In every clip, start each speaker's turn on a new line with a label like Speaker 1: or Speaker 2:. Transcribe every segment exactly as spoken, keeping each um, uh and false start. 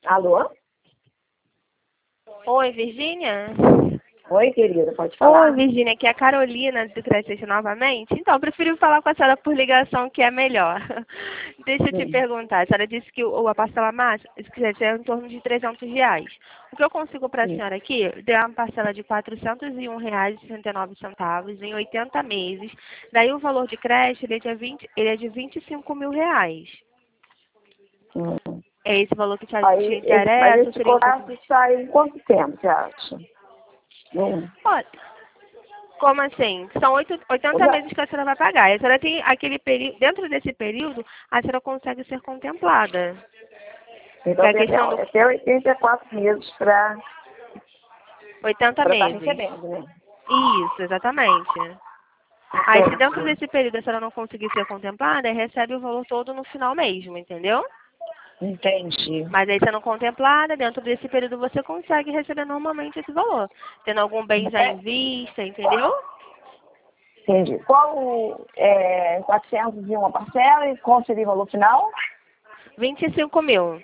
Speaker 1: Alô?
Speaker 2: Oi, Virgínia?
Speaker 1: Oi, querida, pode falar.
Speaker 2: Oi, Virgínia, aqui é a Carolina do Crescente novamente. Então, eu prefiro falar com a senhora por ligação, que é melhor. Deixa eu te
Speaker 1: Sim.
Speaker 2: perguntar, a senhora disse que o, a parcela máxima é em torno de trezentos reais. O que eu consigo para a
Speaker 1: Sim.
Speaker 2: senhora aqui é uma parcela de quatrocentos e um reais e sessenta e nove centavos em oitenta meses. Daí o valor de creche ele é de vinte, ele é de vinte e cinco mil reais.
Speaker 1: Hum.
Speaker 2: É esse valor que te,
Speaker 1: Aí,
Speaker 2: te
Speaker 1: esse, mas
Speaker 2: interessa?
Speaker 1: esse
Speaker 2: Seria um pouco
Speaker 1: contrato sai em quanto tempo, você acha? Hum.
Speaker 2: Olha, como assim? São oito-
Speaker 1: Eu
Speaker 2: oitenta
Speaker 1: já-
Speaker 2: meses que a senhora vai pagar. E a senhora tem aquele período, dentro desse período, a senhora consegue ser contemplada. Que
Speaker 1: Então
Speaker 2: é a
Speaker 1: tem até,
Speaker 2: questão do
Speaker 1: até oitenta e quatro meses para
Speaker 2: oitenta
Speaker 1: estar
Speaker 2: meses.
Speaker 1: recebendo, né?
Speaker 2: Isso, exatamente. Aí, se dentro
Speaker 1: Entendi.
Speaker 2: desse período a senhora não conseguir ser contemplada, aí recebe o valor todo no final mesmo, entendeu?
Speaker 1: Entendi.
Speaker 2: Mas aí, sendo contemplada, dentro desse período você consegue receber normalmente esse valor. Tendo algum bem já
Speaker 1: É,
Speaker 2: em vista, entendeu?
Speaker 1: entendi. Qual é quatrocentos e uma parcela e qual seria o valor final?
Speaker 2: vinte e cinco mil.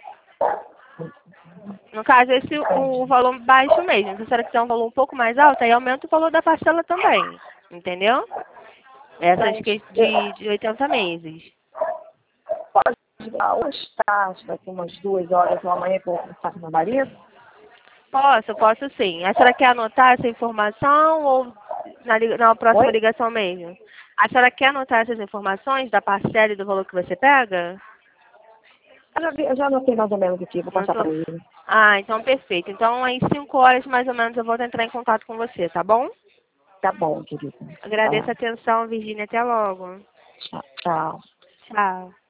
Speaker 2: No caso, esse o valor baixo mesmo. Se a senhora quiser um valor um pouco mais alto, aí aumenta o valor da parcela também. Entendeu? Essas
Speaker 1: Mas
Speaker 2: que
Speaker 1: eu-
Speaker 2: de, de oitenta meses.
Speaker 1: pode dar hoje, tá? Daqui umas duas horas ou amanhã que eu vou conversar com meu marido.
Speaker 2: Posso, posso sim. A senhora quer anotar essa informação ou na, li- na próxima
Speaker 1: Oi?
Speaker 2: ligação mesmo? A senhora quer anotar essas informações da parcela e do valor que você pega?
Speaker 1: Eu já, vi- eu já anotei mais ou menos aqui, vou
Speaker 2: Não
Speaker 1: passar
Speaker 2: tô...
Speaker 1: para ele.
Speaker 2: Ah, então perfeito. Então, às cinco horas mais ou menos eu vou entrar em contato com você, tá bom?
Speaker 1: Tá bom, querido. Tá
Speaker 2: Agradeço
Speaker 1: lá.
Speaker 2: a atenção, Virgínia. Até logo.
Speaker 1: Tchau. Tchau.
Speaker 2: Tchau.